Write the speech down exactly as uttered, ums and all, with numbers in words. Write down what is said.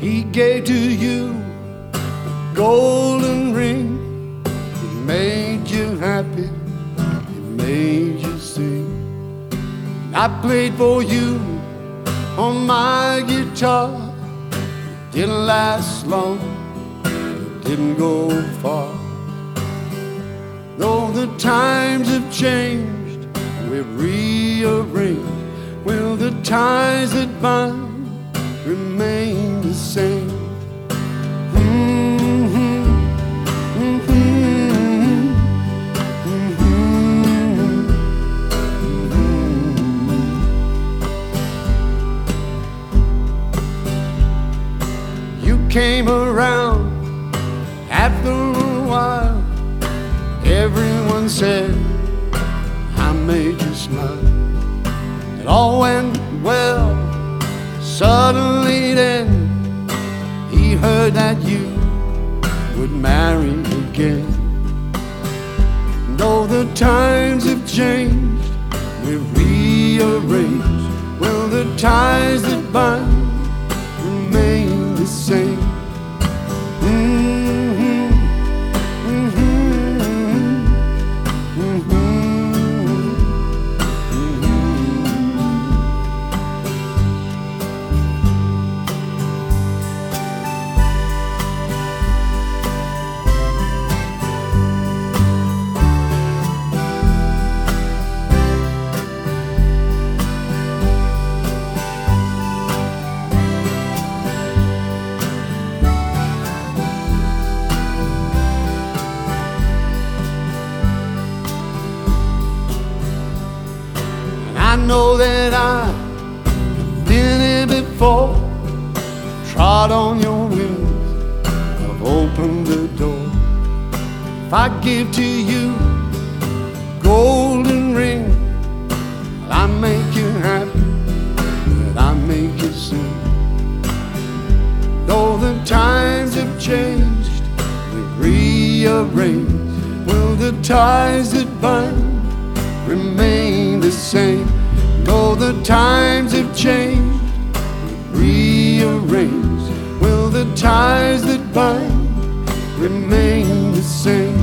He gave to you a golden ring. It made you happy, it made you sing. I played for you on my guitar. It didn't last long, it didn't go far. Though the times have changed, we've rearranged. Will the ties that bind remain the same? Mm-hmm. Mm-hmm. Mm-hmm. Mm-hmm. You came around after a while. Everyone said I made you smile. It all went well. Suddenly then he heard that you would marry again. Though the times have changed, we've rearranged. Will the ties that bind remain the same? Mm-hmm. Mm-hmm. Mm-hmm. I know that I've been here before, trod on your wings, I've opened the door. If I give to you a golden ring, will I make you happy? Will I make you sing? Though the times have changed, we've rearranged. Will the ties that bind remain the same? Though the times have changed, rearranged. Will the ties that bind remain the same?